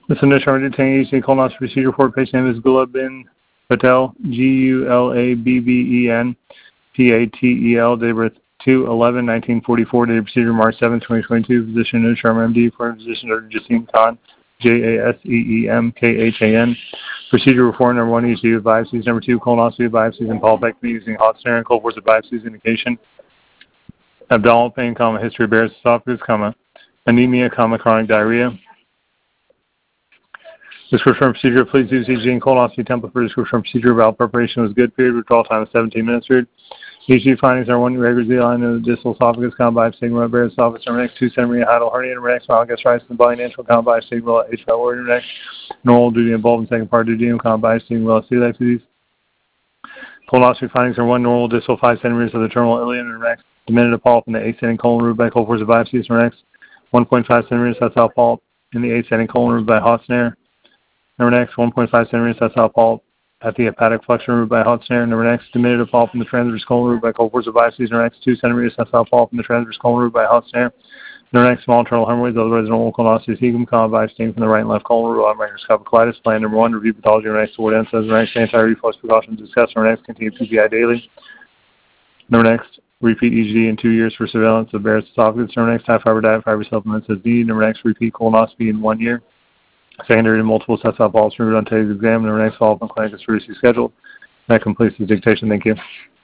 This initial detaining EC colonoscopy procedure report. Patient name is Gulabin Patel, Gulabben Patel. Date of birth 2/11/1944. Date of procedure March 7, 2022. Physician Anoush Sharma, MD. Foreign physician Dr. Jasim Khan, Jaseem. Procedure reform number 1, ECU of biopsies. Number 2, colonoscopy biopsies and polypectomy using hot snare and cold force of biopsies indication. Abdominal pain, history of Barrett's esophagus, anemia, chronic diarrhea. Description procedure, please use ECG and colonoscopy template for description procedure. Valve preparation was good. Period. Withdrawal time is 17 minutes. Period. ECG findings are 1, irregular Z-line of the distal esophagus, by sigma, Barrett's esophagus, number next, 2 centimeter hiatal hernia, number next, mild gastritis in the body, natural, by sigma, H. pylori, number next, normal duty involved in second part duodenum, by sigma, celiac disease. Colonoscopy findings are 1, normal distal 5 centimeters of the terminal ileum, number next, diminutive polyp in the ascending colon root by cold force of biopsies, number next, 1.5 centimeters sessile polyp in the ascending colon root by hot snare. Number next, 1.5 centimeters sessile polyp at the hepatic flexion root by hot snare. Number next, diminutive polyp in the transverse colon root by cold force of biopsies. Number next, 2 centimeters sessile polyp in the transverse colon root by hot snare. Number next, small internal hemorrhoids, otherwise normal colonoscopy cecum, by stain from the right and left colon root, microscopic colitis. Plan number 1, review pathology. Number next, word says. Number next, anti-reflux precautions discussed. Number next, continue PPI daily. Number next, repeat EGD in 2 years for surveillance of Barrett's esophagus. Number next, high fiber diet, fiber supplements as needed. Number next, repeat colonoscopy in 1 year. Secondary to multiple sessile polyps removed on today's exam. Number next, follow-up in clinic is previously scheduled. That completes the dictation. Thank you.